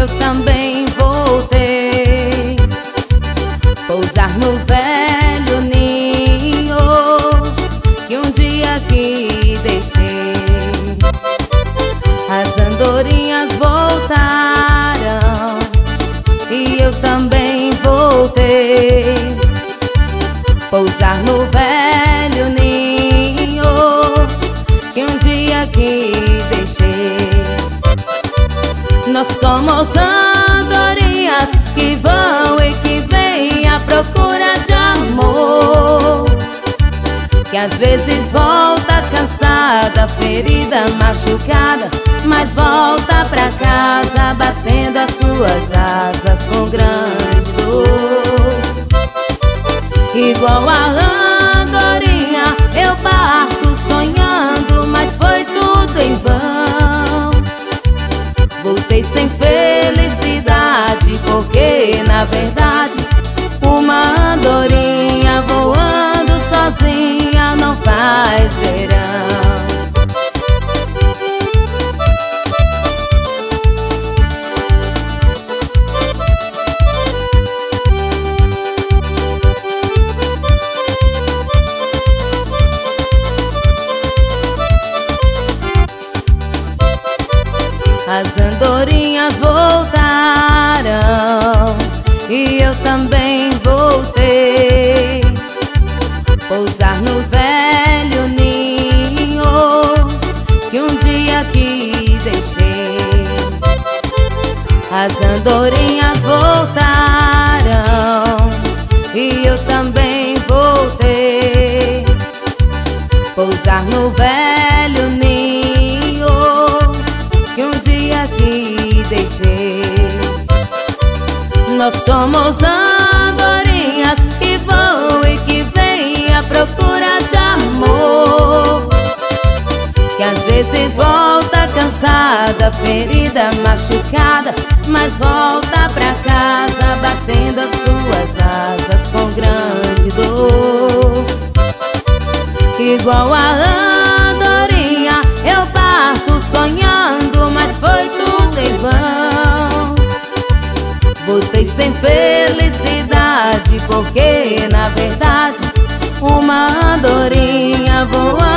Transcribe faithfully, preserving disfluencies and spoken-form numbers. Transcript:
eu também voltei. Pousar no velho ninho que um dia aqui deixei. As andorinhas voltaram e eu também voltei. Pousar no velho ninho que um dia aqui deixei. Nós somos andorinhas que vão e que vêm à procura de amor, que às vezes volta cansada, ferida, machucada, mas volta pra casa batendo as suas asas com grande dor. Igual a andorinha eu parto sonhando, mas foi tudo em vão. Voltei sem felicidade, porque na verdade uma andorinha voando sozinha não faz verão. As andorinhas voltaram e eu também voltei. Pousar no velho ninho que um dia aqui deixei. As andorinhas voltaram e eu também voltei. Pousar no velho ninho que um dia aqui deixei. Nós somos andorinhas que vão e que vêm à procura de amor, que às vezes volta cansada, ferida, machucada, mas volta pra casa batendo as suas asas com grande dor. Igual a andorinha eu parto sonhando, mas foi tudo em vão. Voltei sem felicidade, porque na verdade uma andorinha voando